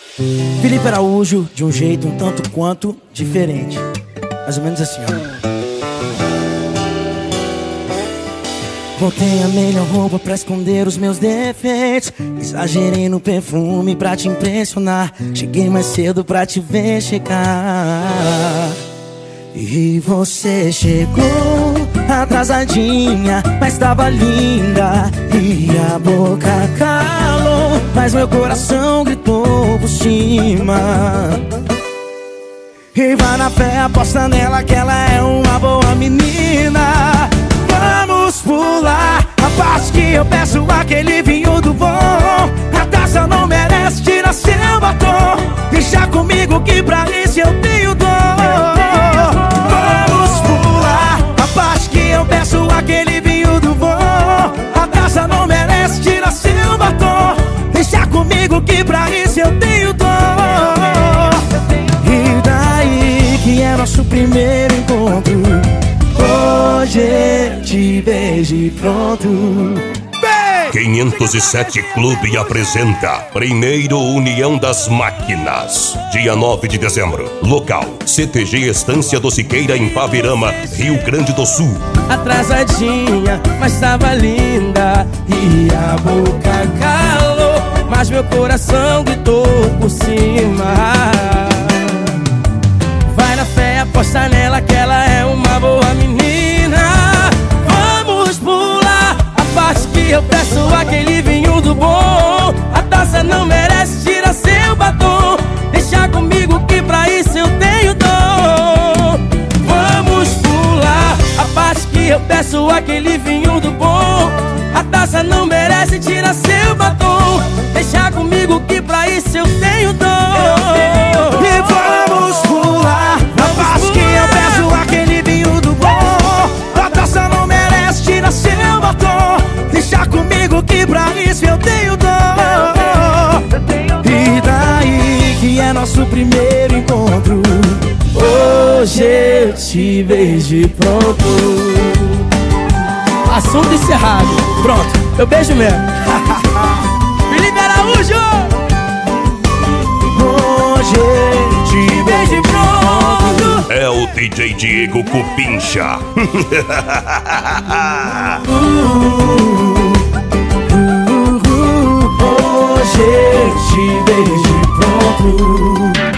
Felipe Araújo, de um jeito um tanto quanto diferente. Mais ou menos assim, ó. Botei a melhor roupa pra esconder os meus defeitos. Exagerei no perfume pra te impressionar. Cheguei mais cedo pra te ver chegar. E você chegou atrasadinha, mas tava linda. E a boca calou, mas meu coração gritou por cima. E vai na fé, aposta nela que ela é uma boa menina. Vamos pular a parte que eu peço aquele vinho do bom. A taça não merece, tira seu batom. Deixa comigo que pra isso eu tenho dor. Vamos pular a parte que eu peço aquele vinho do bom. A taça não merece, tira seu batom. Deixa comigo que pra isso eu tenho dor. E daí que é nosso primeiro encontro. Hoje eu te vejo e pronto. 507 Clube apresenta Primeiro União das Máquinas, dia 9 de dezembro. Local: CTG Estância do Siqueira, em Paverama, Rio Grande do Sul. Atrasadinha, mas tava linda. E a boca calou, mas meu coração gritou por cima. Vai na fé, aposta nela que ela é uma boa menina. Vamos pular a parte que eu peço aquele vinho do bom. A taça não merece, tira seu batom. Deixa comigo que pra isso eu tenho dor. Vamos pular a parte que eu peço aquele vinho do bom. A taça não merece, tira seu batom. Deixa comigo que pra isso eu tenho dor. E vamos pular a parte que eu peço aquele vinho do bom. A taça não merece, tira seu batom. Deixa comigo que pra isso eu tenho dor. E daí que é nosso primeiro encontro. Hoje eu te vejo e pronto. Assunto encerrado. Pronto, eu beijo mesmo. Felipe Araújo. Hoje eu te vejo e pronto. É o DJ Diego Cupincha. Hoje eu te vejo e pronto.